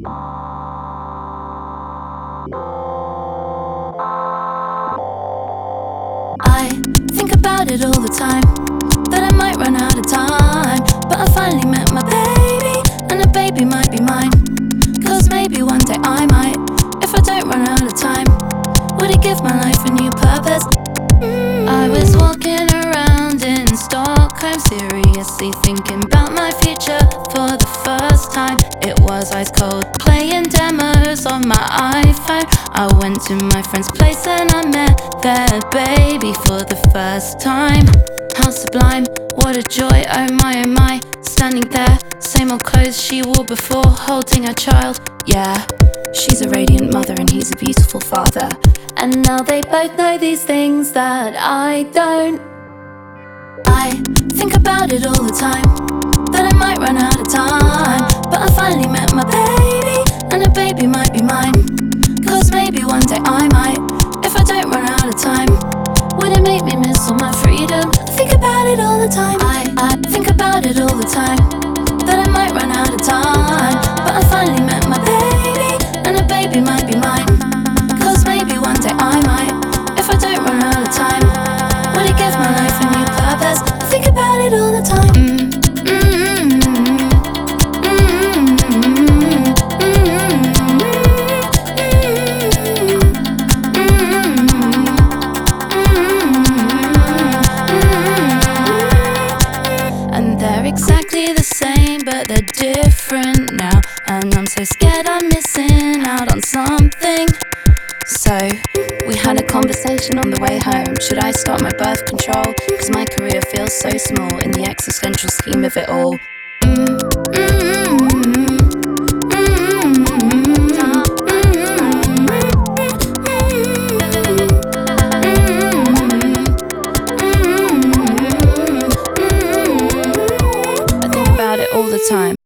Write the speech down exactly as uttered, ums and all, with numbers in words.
I think about it all the time, that I might run out of time. But I finally met my baby, and the baby might be mine. Cause maybe one day I might, if I don't run out of time. Would it give my life a new purpose? Mm. I was walking around in Stockholm, seriously thinking about my future for the first time. It was ice cold, playing demos on my iPhone. I went to my friend's place and I met their baby for the first time. How sublime, what a joy, oh my, oh my. Standing there, same old clothes she wore before, holding her child. Yeah, she's a radiant mother and he's a beautiful father. And now they both know these things that I don't. I think about it all the time, that I might run out of time. But I finally met my baby, and the baby might be mine. Cause maybe one day I might, if I don't run out of time. Would it make me miss all my freedom? I think about it all the time. I, I think about it all the time, that I might run out of time. But I finally met my baby, and the baby might be mine. Cause maybe one day I might, if I don't run out of time. Would it give my life a new purpose? I think about it all the time. Mm. They're exactly the same, but they're different now. And I'm so scared I'm missing out on something. So, we had a conversation on the way home. Should I start my birth control? Cause my career feels so small in the existential scheme of it all. Mm, mm, all the time.